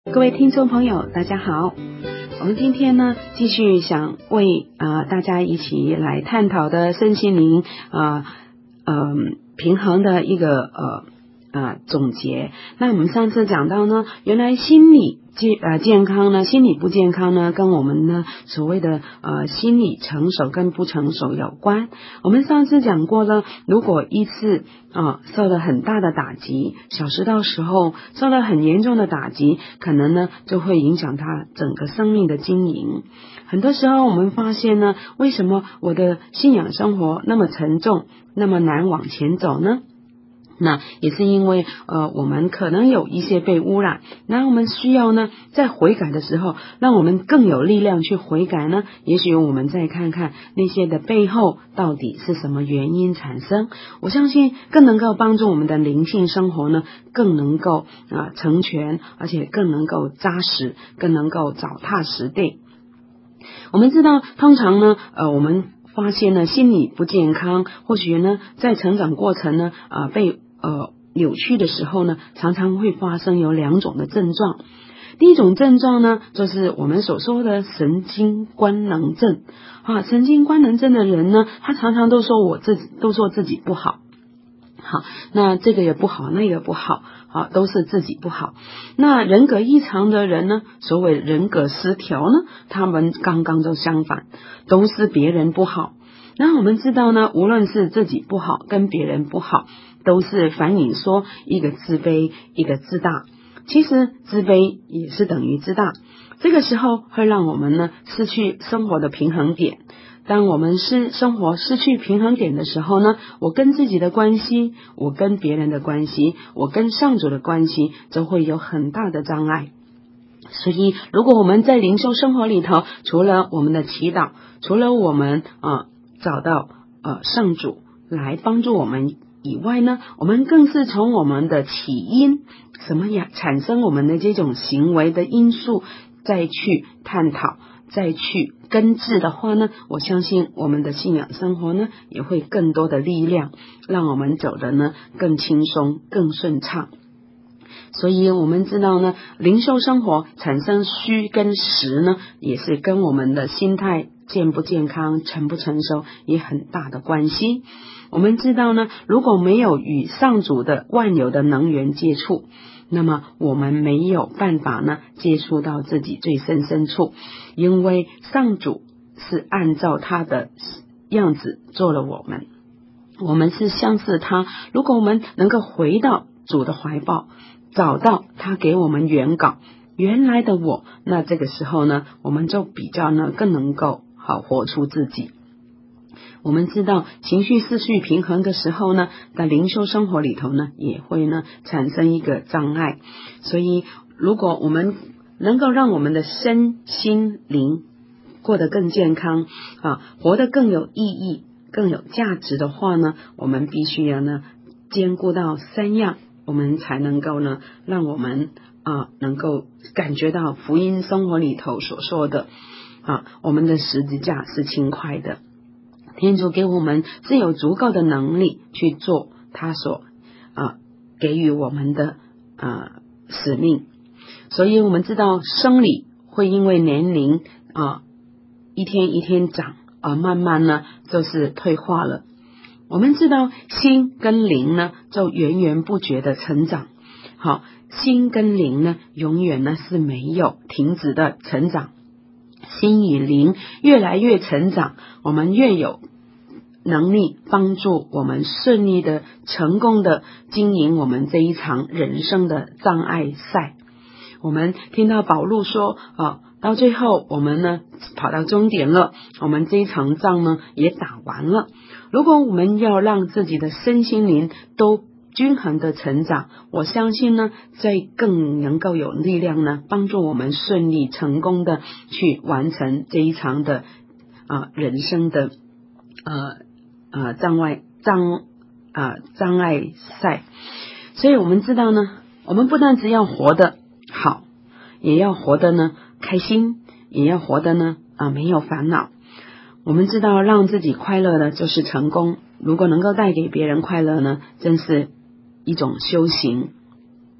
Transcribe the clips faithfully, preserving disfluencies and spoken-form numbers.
各位听众朋友大家好，我们今天呢继续想为啊、呃、大家一起来探讨的身心灵啊呃、呃平衡的一个呃啊总结。那我们上次讲到呢，原来心理健呃健康呢，心理不健康呢，跟我们呢所谓的呃心理成熟跟不成熟有关。我们上次讲过了，如果一次啊受了很大的打击，小时到时候受了很严重的打击，可能呢就会影响他整个生命的经营。很多时候我们发现呢，为什么我的信仰生活那么沉重，那么难往前走呢？那也是因为呃我们可能有一些被污染，那我们需要呢在悔改的时候，让我们更有力量去悔改呢。也许我们再看看那些的背后到底是什么原因产生，我相信更能够帮助我们的灵性生活呢，更能够啊、呃、成全，而且更能够扎实，更能够脚踏实地。我们知道通常呢呃我们发现呢心理不健康，或许呢在成长过程呢啊、呃、被呃扭曲的时候呢，常常会发生有两种的症状。第一种症状呢，就是我们所说的神经官能症啊。神经官能症的人呢，他常常都说我自己都说自己不好，好，那这个也不好，那个不好，好，都是自己不好。那人格异常的人呢，所谓人格失调呢，他们刚刚就相反，都是别人不好。那我们知道呢，无论是自己不好跟别人不好，都是反映说一个自卑，一个自大。其实自卑也是等于自大，这个时候会让我们呢失去生活的平衡点。当我们是生活失去平衡点的时候呢，我跟自己的关系，我跟别人的关系，我跟上主的关系，就会有很大的障碍。所以如果我们在灵修生活里头，除了我们的祈祷，除了我们呃找到呃上主来帮助我们以外呢，我们更是从我们的起因，什么呀产生我们的这种行为的因素，再去探讨，再去根治的话呢，我相信我们的信仰生活呢也会更多的力量，让我们走的呢更轻松更顺畅。所以我们知道呢，灵修生活产生虚跟实呢，也是跟我们的心态健不健康、成不成熟也很大的关系。我们知道呢，如果没有与上主的万有的能源接触，那么我们没有办法呢接触到自己最深深处，因为上主是按照他的样子做了我们，我们是相似他。如果我们能够回到主的怀抱，找到他给我们原稿原来的我，那这个时候呢，我们就比较呢更能够好活出自己。我们知道情绪思绪平衡的时候呢，在灵修生活里头呢也会呢产生一个障碍。所以如果我们能够让我们的身心灵过得更健康啊，活得更有意义更有价值的话呢，我们必须要呢兼顾到三样，我们才能够呢让我们啊能够感觉到福音生活里头所说的啊，我们的十字架是轻快的，天主给我们是有足够的能力去做他所啊给予我们的啊使命。所以我们知道生理会因为年龄啊一天一天长而慢慢呢就是退化了。我们知道心跟灵呢就源源不绝的成长，好，心跟灵呢永远呢是没有停止的成长。心与灵越来越成长，我们越有能力帮助我们顺利的成功的经营我们这一场人生的障碍赛。我们听到保禄说啊，到最后我们呢跑到终点了，我们这一场仗呢也打完了。如果我们要让自己的身心灵都均衡的成长，我相信呢在更能够有力量呢帮助我们顺利成功的去完成这一场的啊人生的呃呃障碍障啊障碍赛。所以我们知道呢，我们不但只要活得好，也要活得呢开心，也要活得呢啊没有烦恼。我们知道让自己快乐的就是成功，如果能够带给别人快乐呢，真是一种修行。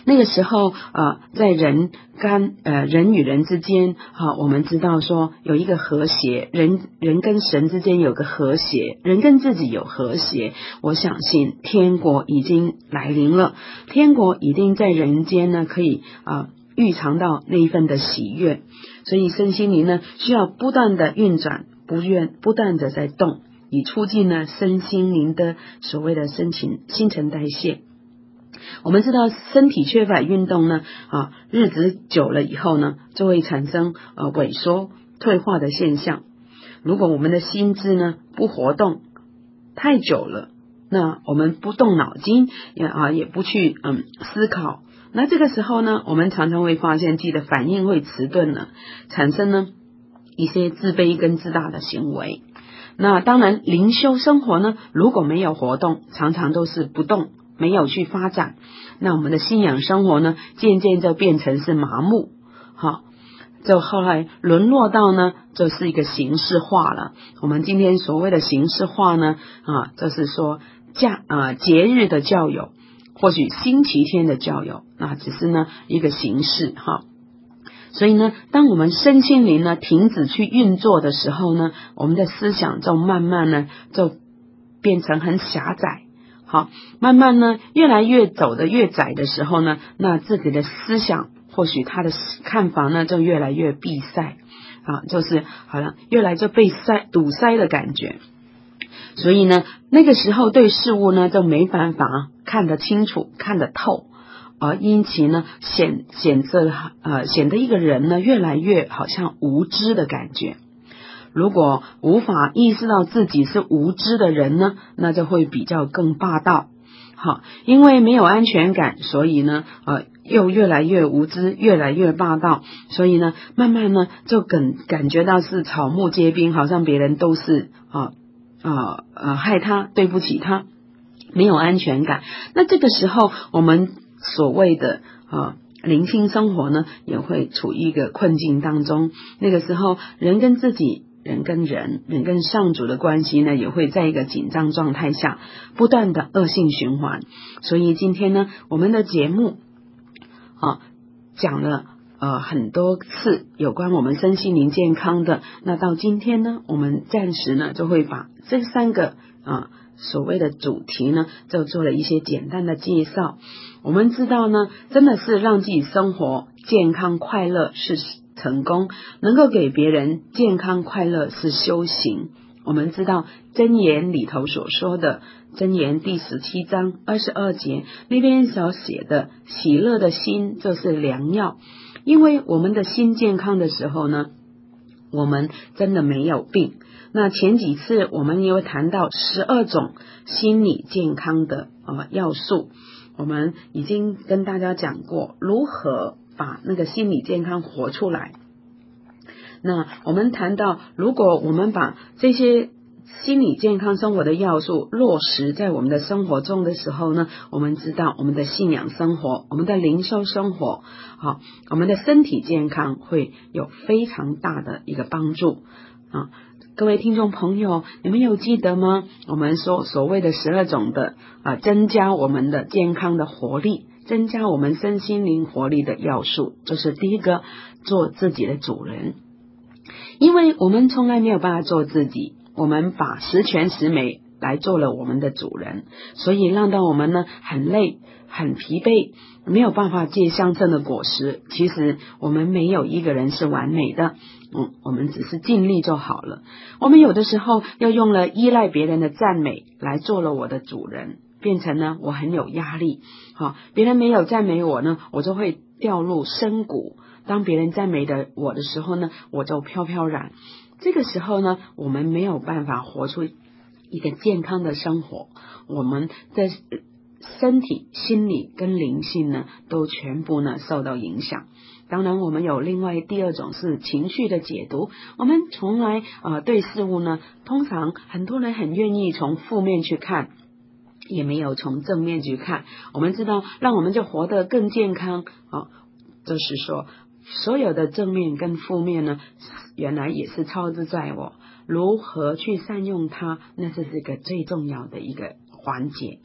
那个时候呃，在人跟呃人与人之间，好、啊，我们知道说有一个和谐，人人跟神之间有个和谐，人跟自己有和谐。我相信天国已经来临了，天国一定在人间呢，可以啊预尝到那一份的喜悦。所以身心灵呢，需要不断的运转，不愿不断的在动，以促进呢身心灵的所谓的新陈新陈代谢。我们知道身体缺乏运动呢，啊，日子久了以后呢，就会产生呃萎缩退化的现象。如果我们的心智呢不活动太久了，那我们不动脑筋也啊也不去嗯思考，那这个时候呢，我们常常会发现自己的反应会迟钝了，产生呢一些自卑跟自大的行为。那当然灵修生活呢，如果没有活动，常常都是不动，没有去发展，那我们的信仰生活呢，渐渐就变成是麻木，好，就后来沦落到呢，就是一个形式化了。我们今天所谓的形式化呢，啊，就是说假啊节日的教友，或许星期天的教友，那只是呢一个形式哈。所以呢，当我们身心灵呢停止去运作的时候呢，我们的思想就慢慢呢就变成很狭窄。好，慢慢呢，越来越走得越窄的时候呢，那自己的思想或许他的看法呢就越来越闭塞啊，就是好像越来就被塞堵塞的感觉。所以呢，那个时候对事物呢就没办法看得清楚、看得透，而因其呢显显得呃显得一个人呢越来越好像无知的感觉。如果无法意识到自己是无知的人呢，那就会比较更霸道。好，因为没有安全感，所以呢，呃，又越来越无知，越来越霸道，所以呢，慢慢呢就感感觉到是草木皆兵，好像别人都是啊啊呃害他，对不起他，没有安全感。那这个时候，我们所谓的啊。灵性生活呢，也会处于一个困境当中。那个时候，人跟自己、人跟人、人跟上主的关系呢，也会在一个紧张状态下，不断的恶性循环。所以今天呢，我们的节目啊，讲了呃很多次有关我们身心灵健康的。那到今天呢，我们暂时呢就会把这三个啊所谓的主题呢，就做了一些简单的介绍。我们知道呢，真的是让自己生活健康快乐是成功，能够给别人健康快乐是修行。我们知道箴言里头所说的，箴言第十七章二十二节那边所写的，喜乐的心就是良药。因为我们的心健康的时候呢，我们真的没有病。那前几次我们也有谈到十二种心理健康的呃要素，我们已经跟大家讲过如何把那个心理健康活出来。那我们谈到，如果我们把这些心理健康生活的要素落实在我们的生活中的时候呢，我们知道我们的信仰生活、我们的灵修生活，好，我们的身体健康会有非常大的一个帮助啊。各位听众朋友，你们有记得吗？我们说所谓的十二种的啊，增加我们的健康的活力，增加我们身心灵活力的要素，就是第一个，做自己的主人。因为我们从来没有办法做自己，我们把十全十美来做了我们的主人，所以让到我们呢很累、很疲惫，没有办法结相称的果实。其实我们没有一个人是完美的，嗯，我们只是尽力就好了。我们有的时候又用了依赖别人的赞美来做了我的主人，变成呢我很有压力。好，别人没有赞美我呢，我就会掉入深谷。当别人赞美的我的时候呢，我就飘飘然。这个时候呢，我们没有办法活出一个健康的生活，我们的身体、心理跟灵性呢，都全部呢受到影响。当然，我们有另外第二种是情绪的解读。我们从来呃对事物呢，通常很多人很愿意从负面去看，也没有从正面去看。我们知道，让我们就活得更健康啊、哦，就是说。所有的正面跟负面呢，原来也是操之在我，如何去善用它，那这是一个最重要的一个环节。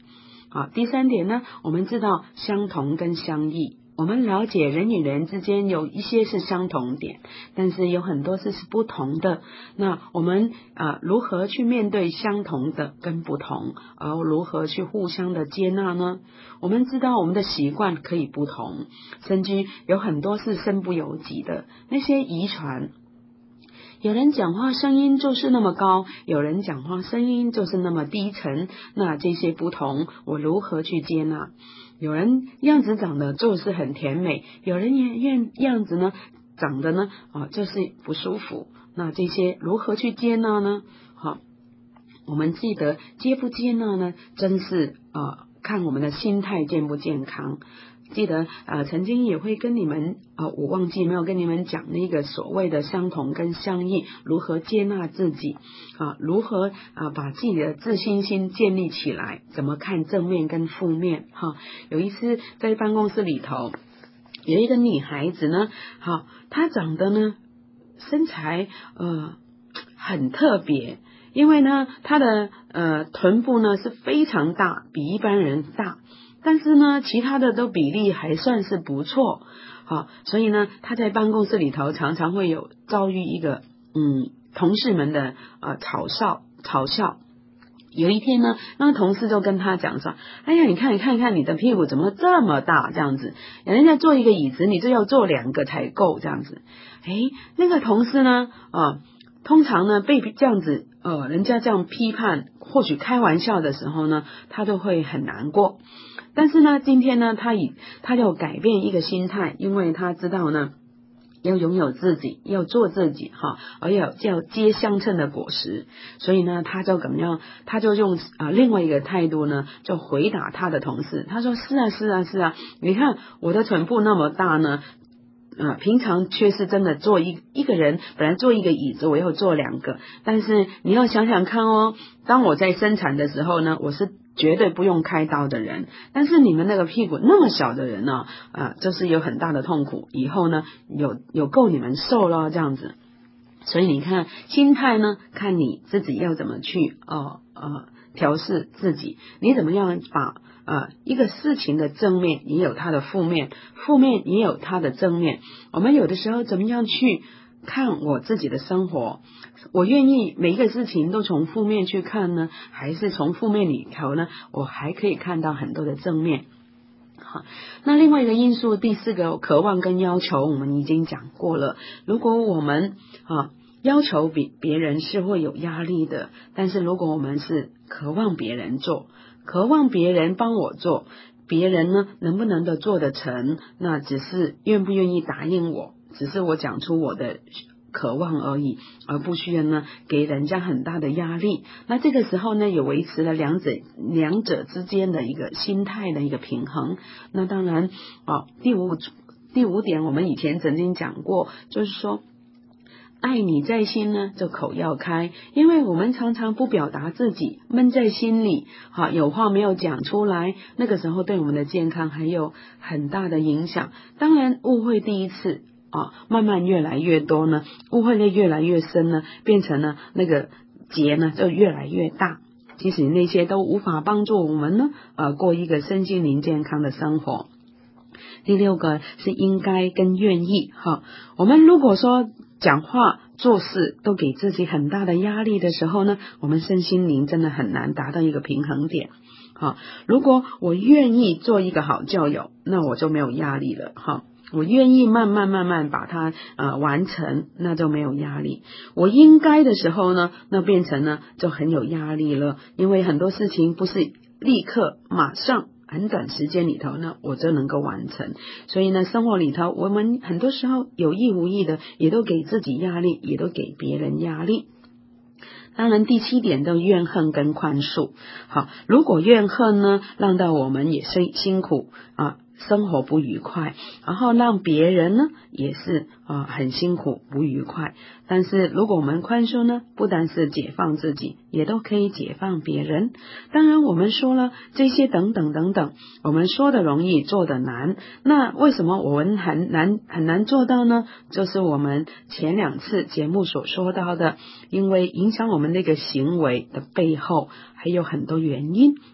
好，第三点呢，我们知道相同跟相异。我们了解人与人之间有一些是相同点，但是有很多是是不同的。那我们啊、呃、如何去面对相同的跟不同，而如何去互相的接纳呢？我们知道我们的习惯可以不同，甚至有很多是身不由己的，那些遗传。有人讲话声音就是那么高，有人讲话声音就是那么低沉，那这些不同我如何去接纳？有人样子长得就是很甜美，有人样样子呢长得呢啊就是不舒服，那这些如何去接纳呢？好，我们记得接不接纳呢，真是呃看我们的心态健不健康。记得呃曾经也会跟你们呃我忘记没有跟你们讲那个所谓的相同跟相异，如何接纳自己啊，如何啊把自己的自信心建立起来，怎么看正面跟负面哈。有一次在办公室里头，有一个女孩子呢，好，她长得呢身材呃很特别，因为呢她的呃臀部呢是非常大，比一般人大。但是呢，其他的都比例还算是不错，好，所以呢，他在办公室里头常常会有遭遇一个嗯同事们的呃嘲笑嘲笑。有一天呢，那个同事就跟他讲说：“哎呀，你看，你看，你看你的屁股怎么这么大？这样子，人家坐一个椅子，你就要坐两个才够这样子。”哎，那个同事呢，啊、呃，通常呢被这样子呃人家这样批判，或许开玩笑的时候呢，他就会很难过。但是呢，今天呢，他以他要改变一个心态，因为他知道呢，要拥有自己，要做自己哈，而要要结相称的果实，所以呢，他就怎么样？他就用啊、呃、另外一个态度呢，就回答他的同事，他说：“是啊，是啊，是啊，你看我的臀部那么大呢。”呃，平常却是真的坐一一个人，本来坐一个椅子，我要坐两个。但是你要想想看哦，当我在生产的时候呢，我是绝对不用开刀的人。但是你们那个屁股那么小的人呢、啊，呃，就是有很大的痛苦。以后呢，有有够你们受了这样子。所以你看，心态呢，看你自己要怎么去呃呃调试自己，你怎么样把呃一个事情的正面也有它的负面，负面也有它的正面。我们有的时候怎么样去看我自己的生活？我愿意每一个事情都从负面去看呢，还是从负面里头呢，我还可以看到很多的正面？好，那另外一个因素，第四个渴望跟要求，我们已经讲过了。如果我们啊要求比别人是会有压力的，但是如果我们是渴望别人做，渴望别人帮我做，别人呢能不能够做得成，那只是愿不愿意答应我，只是我讲出我的渴望而已，而不需要呢给人家很大的压力。那这个时候呢，也维持了两者两者之间的一个心态的一个平衡。那当然哦，第五第五点，我们以前曾经讲过，就是说爱你在心呢，就口要开，因为我们常常不表达自己，闷在心里，好，有话没有讲出来，那个时候对我们的健康还有很大的影响。当然，误会第一次啊，慢慢越来越多呢，误会的越来越深呢，变成了那个结呢就越来越大。其实那些都无法帮助我们呢，呃，过一个身心灵健康的生活。第六个是应该跟愿意哈，我们如果说讲话做事都给自己很大的压力的时候呢，我们身心灵真的很难达到一个平衡点。好，如果我愿意做一个好教友，那我就没有压力了哈。我愿意慢慢慢慢把它呃完成，那就没有压力。我应该的时候呢，那变成呢就很有压力了，因为很多事情不是立刻马上很短时间里头呢我就能够完成，所以呢生活里头我们很多时候有意无意的也都给自己压力，也都给别人压力。当然第七点的怨恨跟宽恕，好，如果怨恨呢让到我们也是辛苦啊，生活不愉快，然后让别人呢也是啊很辛苦不愉快。但是如果我们宽恕呢，不单是解放自己，也都可以解放别人。当然我们说了这些等等等等，我们说的容易做的难，那为什么我们很难很难做到呢？就是我们前两次节目所说到的，因为影响我们那个行为的背后还有很多原因。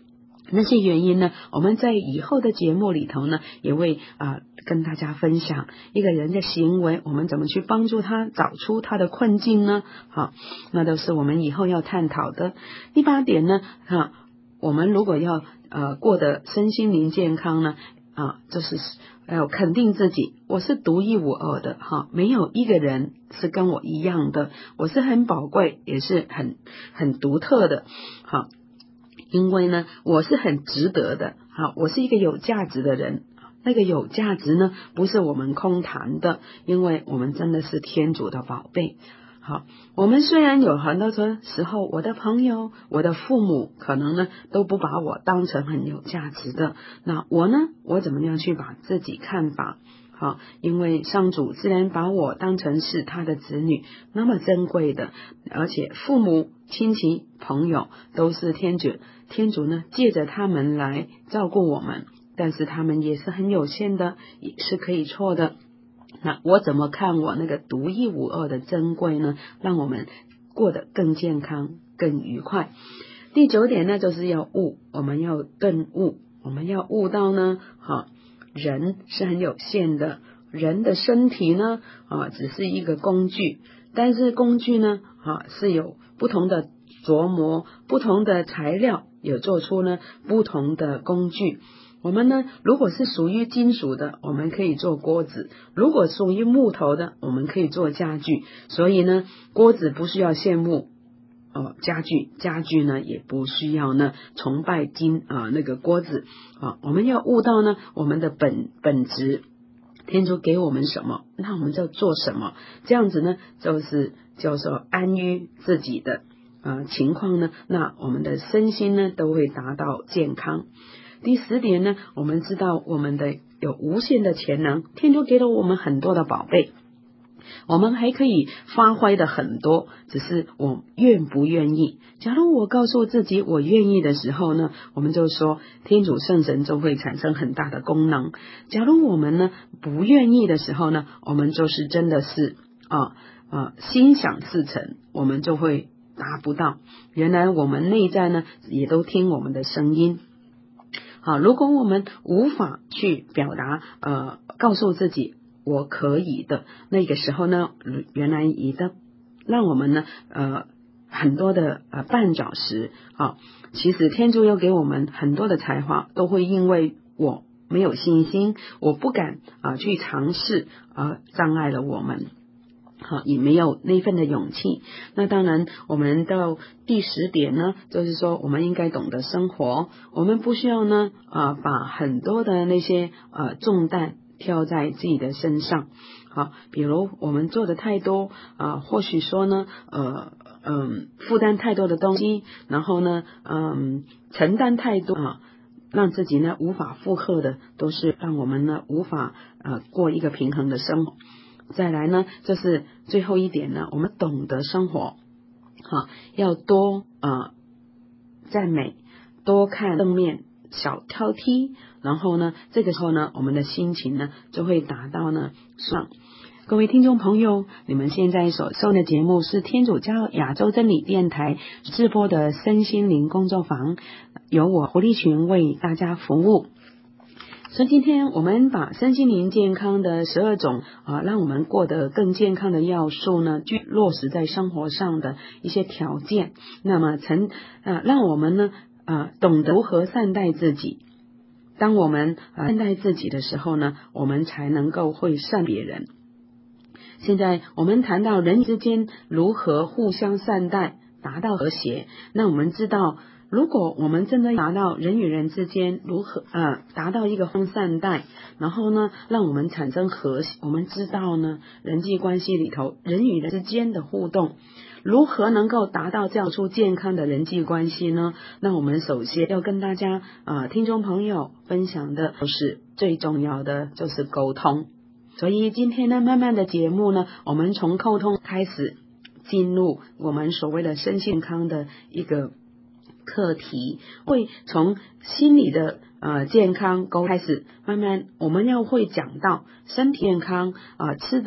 那些原因呢，我们在以后的节目里头呢，也会啊、呃、跟大家分享一个人的行为，我们怎么去帮助他找出他的困境呢？好，那都是我们以后要探讨的。第八点呢，哈，我们如果要呃过得身心灵健康呢，啊，就是要肯定自己，我是独一无二的哈，没有一个人是跟我一样的，我是很宝贵，也是很很独特的，好。因为呢，我是很值得的，好，我是一个有价值的人。那个有价值呢，不是我们空谈的，因为我们真的是天主的宝贝。好，我们虽然有很多时候，我的朋友、我的父母可能呢都不把我当成很有价值的，那我呢，我怎么样去把自己看法？好，因为上主自然把我当成是他的子女，那么珍贵的，而且父母、亲戚、朋友都是天主，天主呢借着他们来照顾我们，但是他们也是很有限的，也是可以错的。那我怎么看我那个独一无二的珍贵呢？让我们过得更健康、更愉快。第九点呢，就是要悟，我们要顿悟，我们要悟到呢，哈。人是很有限的，人的身体呢啊只是一个工具，但是工具呢啊是有不同的琢磨，不同的材料有做出呢不同的工具。我们呢如果是属于金属的，我们可以做锅子；如果属于木头的，我们可以做家具。所以呢，锅子不需要羡慕。哦，家具家具呢也不需要呢崇拜金啊那个锅子啊，我们要悟到呢我们的本本质，天主给我们什么，那我们就做什么，这样子呢就是叫做安于自己的呃情况呢，那我们的身心呢都会达到健康。第十点呢，我们知道我们的有无限的潜能，天主给了我们很多的宝贝。我们还可以发挥的很多，只是我愿不愿意。假如我告诉自己我愿意的时候呢，我们就说天主圣神就会产生很大的功能。假如我们呢不愿意的时候呢，我们就是真的是啊啊心想事成，我们就会达不到。原来我们内在呢也都听我们的声音。好，如果我们无法去表达呃告诉自己我可以的，那个时候呢，原来也的让我们呢，呃，很多的呃绊脚石啊。其实天主又给我们很多的才华，都会因为我没有信心，我不敢啊、呃、去尝试，而障碍了我们。好，也没有那份的勇气。那当然，我们到第十点呢，就是说我们应该懂得生活，我们不需要呢，啊、呃，把很多的那些呃重担挑在自己的身上。好，比如我们做的太多啊、呃，或许说呢，呃嗯，负担太多的东西，然后呢，嗯，承担太多啊。让自己呢无法负荷的，都是让我们呢无法呃过一个平衡的生活。再来呢，就是最后一点呢，我们懂得生活，好，要多呃赞美，多看正面，少挑剔，然后呢，这个时候呢，我们的心情呢就会达到呢上。各位听众朋友，你们现在所收的节目是天主教亚洲真理电台直播的身心灵工作坊，由我胡丽群为大家服务。所以今天我们把身心灵健康的十二种啊，让我们过得更健康的要素呢，去落实在生活上的一些条件，那么曾啊，让我们呢啊懂得如何善待自己。当我们啊善待自己的时候呢，我们才能够会善别人。现在我们谈到人之间如何互相善待，达到和谐，那我们知道。如果我们真的达到人与人之间如何呃达到一个互相善待，然后呢让我们产生和谐，我们知道呢人际关系里头人与人之间的互动如何能够达到这样出健康的人际关系呢？那我们首先要跟大家啊、呃、听众朋友分享的就是最重要的就是沟通。所以今天呢慢慢的节目呢，我们从沟通开始进入我们所谓的身心健康的一个课题，会从心理的呃健康沟开始，慢慢我们要会讲到身体健康啊、呃，吃的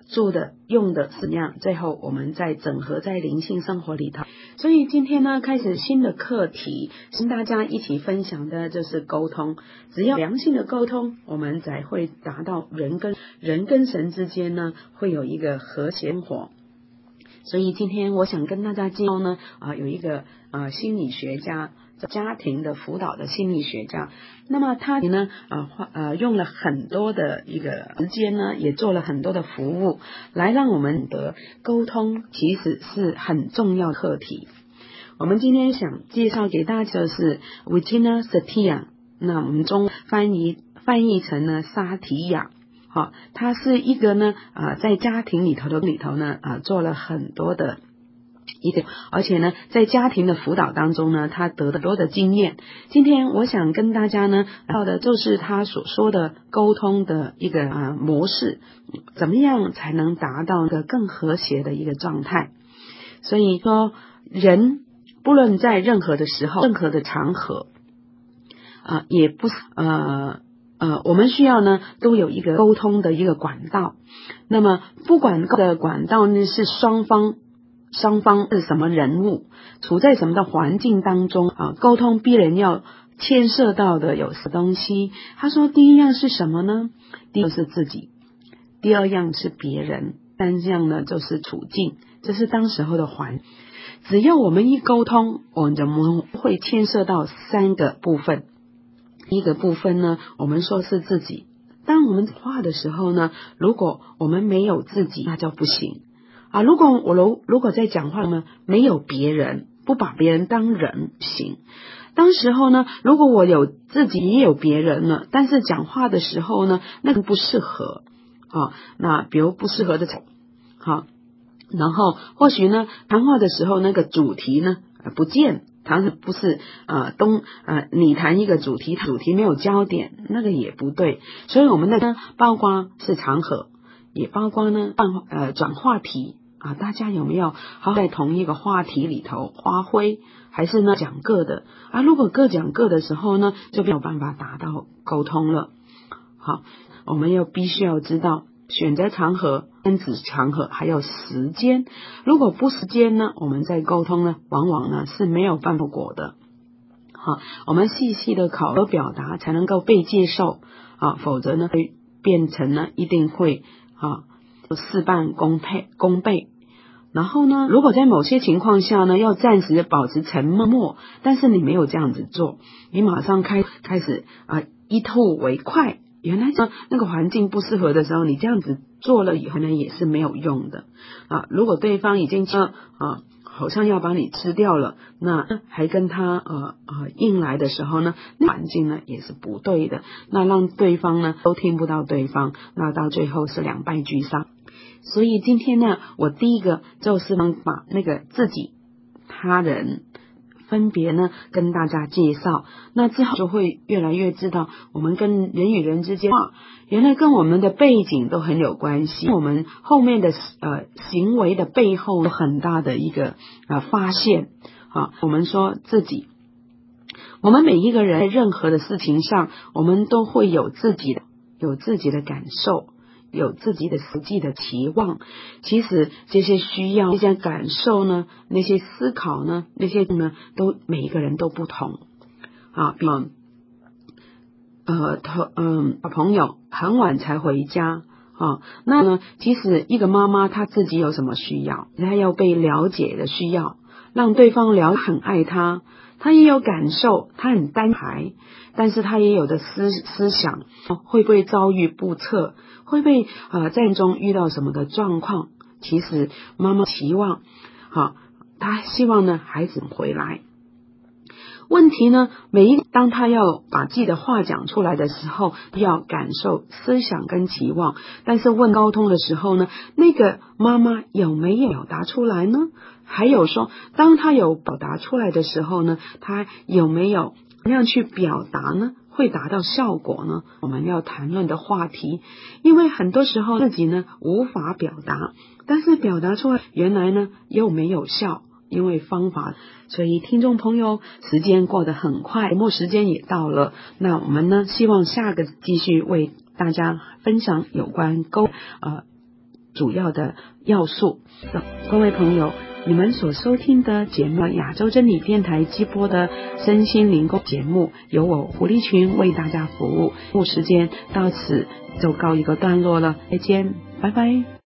做的用的怎样，最后我们再整合在灵性生活里头。所以今天呢，开始新的课题，跟大家一起分享的就是沟通。只要良性的沟通，我们才会达到人跟人跟神之间呢，会有一个和谐生活。所以今天我想跟大家介绍呢，啊，有一个啊心理学家，家庭的辅导的心理学家，那么他呢，啊花呃用了很多的一个时间呢，也做了很多的服务，来让我们的沟通其实是很重要的课题。我们今天想介绍给大家的是 Virginia Satir， 那我们中翻译翻译成呢沙提亚。好，他是一个呢，啊、呃，在家庭里头的里头呢，啊、呃，做了很多的一个，而且呢，在家庭的辅导当中呢，他得了多的经验。今天我想跟大家呢聊的就是他所说的沟通的一个啊、呃、模式，怎么样才能达到一个更和谐的一个状态？所以说，人不论在任何的时候、任何的场合，啊、呃，也不呃。呃，我们需要呢，都有一个沟通的一个管道。那么，不管的管道呢是双方，双方是什么人物，处在什么的环境当中啊，沟通必然要牵涉到的有什么东西。他说，第一样是什么呢？第一是自己，第二样是别人，三样呢就是处境，这是当时候的环。只要我们一沟通，我们就会牵涉到三个部分。第一个部分呢，我们说是自己。当我们讲话的时候呢，如果我们没有自己，那就不行啊。如果我如如果在讲话呢，没有别人，不把别人当人行。当时候呢，如果我有自己也有别人了，但是讲话的时候呢，那个不适合啊。那比如不适合的好，然后或许呢，谈话的时候那个主题呢不见。谈不是呃东呃你谈一个主题，主题没有焦点，那个也不对。所以我们的呢，包括是场合，也包括呢换呃转话题啊，大家有没有好在同一个话题里头发挥，还是呢讲各的啊？如果各讲各的时候呢，就没有办法达到沟通了。好，我们又必须要知道。选择场合、分子场合还有时间，如果不时间呢，我们在沟通呢，往往呢是没有办法果的。好，我们细细的考核表达才能够被接受啊，否则呢会变成呢一定会啊事半功倍功倍。然后呢，如果在某些情况下呢，要暂时保持沉默，但是你没有这样子做，你马上开开始啊一吐为快。原来呢，那个环境不适合的时候，你这样子做了以后呢，也是没有用的啊。如果对方已经啊啊，好像要把你吃掉了，那还跟他呃呃硬来的时候呢，那环境呢也是不对的。那让对方呢都听不到对方，那到最后是两败俱伤。所以今天呢，我第一个就是把那个自己、他人。分别呢跟大家介绍，那之后就会越来越知道我们跟人与人之间原来跟我们的背景都很有关系，我们后面的呃行为的背后有很大的一个呃发现啊。我们说自己，我们每一个人在任何的事情上，我们都会有自己的有自己的感受，有自己的实际的期望。其实这些需要、这些感受呢，那些思考呢，那些呢，都每一个人都不同啊。比如呃，嗯，小朋友很晚才回家啊，那呢，其实一个妈妈她自己有什么需要，她要被了解的需要，让对方了很爱她。他也有感受，他很单排，但是他也有的思思想，会不会遭遇不测，会不会呃战中遇到什么的状况？其实妈妈期望，好，他希望呢孩子回来。问题呢，每一当他要把自己的话讲出来的时候，要感受、思想跟期望。但是问沟通的时候呢，那个妈妈有没有表达出来呢？还有说，当他有表达出来的时候呢，他有没有怎么样去表达呢？会达到效果呢？我们要谈论的话题，因为很多时候自己呢无法表达，但是表达出来原来呢又没有效。因为方法，所以听众朋友，时间过得很快，节目时间也到了。那我们呢，希望下个继续为大家分享有关沟呃主要的要素。各位朋友，你们所收听的节目亚洲真理电台机播的身心灵节目，由我胡丽群为大家服务。时间到此就告一个段落了，再见，拜拜。